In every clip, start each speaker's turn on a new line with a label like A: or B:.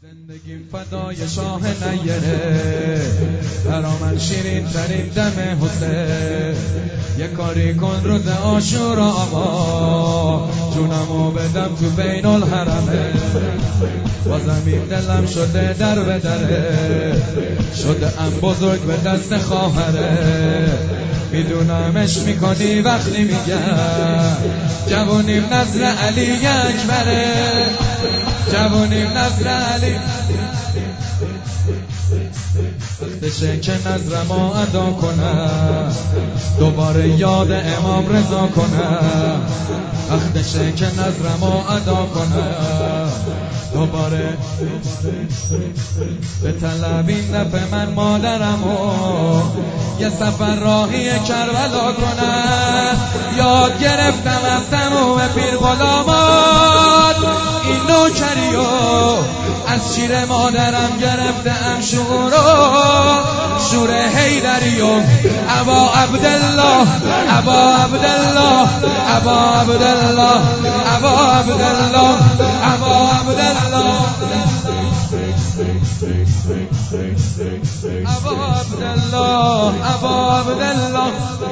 A: زندگیم فدای شاه نیره، برا من شیرین ترین دم حسین. یه کاری کن روز عاشورا آقا، جونمو بدم تو بین الحرمه. بازم این دلم شده در به دره، شده ام بزرگ به دست خواهره. میدونمش میکنی وقتی میگم جوونیم نظر علی اکبره، جوونیم نظر علی. وقتشه که نظرمو ادا کنم، دوباره یاد امام رضا کنم. وقتشه که نظرمو ادا کنم، دوباره به طلب این دفعه من مادرمو یه سفر راهی کربلا کنم. یاد گرفتم از تموم پیر غلامات این نوکریو، از شیر مادرم گرفتم شور حیدریو. ابا عبدالله، ابا عبدالله، ابا عبدالله، ابا عبدالله، ابا عبدالله، ابا عبدالله، ابا عبدالله.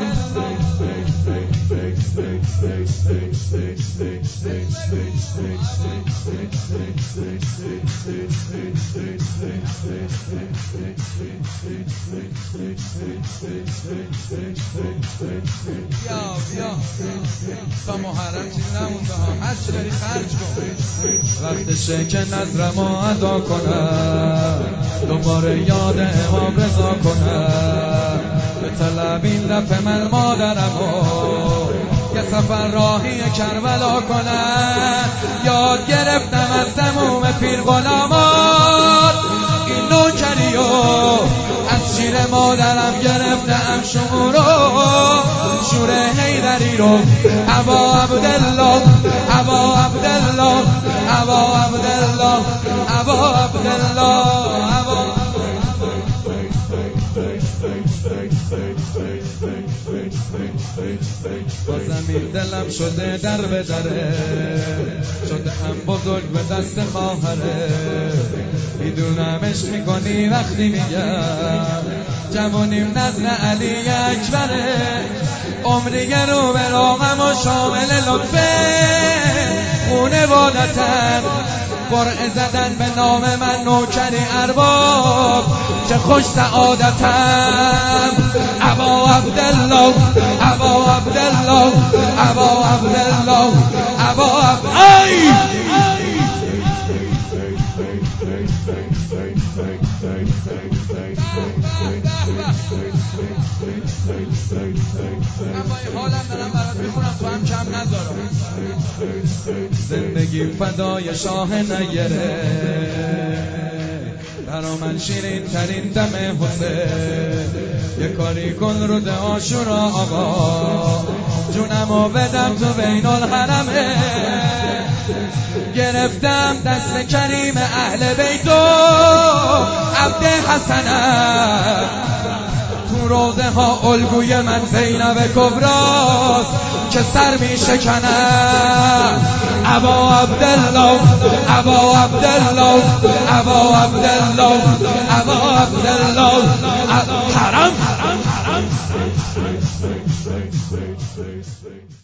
A: بیا تا محرم چیز نمونده ها، هر چی داری خرج کن. وقتشه که نظرمو ادا کنم، دوباره یاد امام رضا کنم. به طلب این دفعه من مادرمو یه سفر راهی کربلا کنم. یاد گرفتم از تموم پیر غلامات این نوکریو، از شیر مادرم گرفتم شور حیدری رو. ابا عبدالله، ابا عبدالله، ابا عبدالله، ابا عبدالله، ابا. بازم این دلم شده در به دره، شده ام بزرگ به دست خواهره. میدونمش میکنی وقتی میگم جوونیم نظر علی اکبره. عمریه رو به راغم و شامل لطفه خونوادتن، قرعه زدن به نام من نوکری ارباب چه خوش سعادتم. ابا عبدالله، ابا عبدالله، ابا عبدالله، ابا عبدالله. من با این حالم دارم برات میخونم تو هم کم نذارم. زندگی فدای شاه نیره، برا من شیرین ترین دم حسین. یه کاری کن روز عاشورا آقا، جونمو بدم تو بین الحرمه. گرفتم دست کریم اهل بیتو عبد حسنم، تو روزه ها الگوی من زینب کبراست که سر می شکنم. ابا عبدالله، ابا عبدالله، ابا عبدالله، ابا عبدالله، حرم.